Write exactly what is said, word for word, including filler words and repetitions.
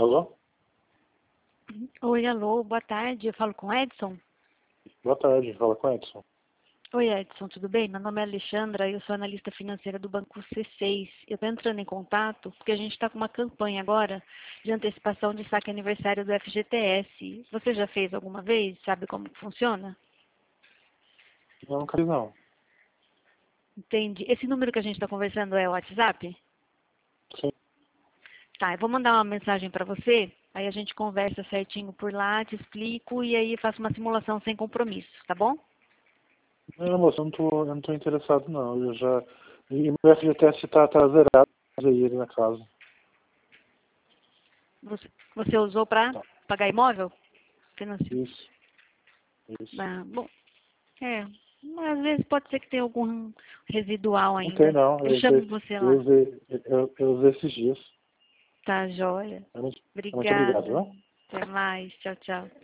Alô? Oi, alô, boa tarde. Eu falo com o Edson? Boa tarde, fala com o Edson. Oi, Edson, tudo bem? Meu nome é Alexandra e eu sou analista financeira do Banco C seis. Eu estou entrando em contato porque a gente está com uma campanha agora de antecipação de saque aniversário do F G T S. Você já fez alguma vez? Sabe como que funciona? Não, não quero não. Entende? Esse número que a gente está conversando é o WhatsApp? Sim. Tá, eu vou mandar uma mensagem para você, aí a gente conversa certinho por lá, te explico e aí faço uma simulação sem compromisso, tá bom? Não, moça, eu não tô, eu não tô interessado não. Eu já. E meu F G T S tá, tá zerado aí ele na casa. Você, você usou para Tá. pagar imóvel? Financi- Isso. Isso. Ah, bom, é, às vezes pode ser que tenha algum residual Não tem ainda. não. Eu Eu chamo usei, você eu lá. usei, eu, eu usei esses dias. Tá, joia. Muito, muito obrigado, Obrigada. né? Até mais. Tchau, tchau.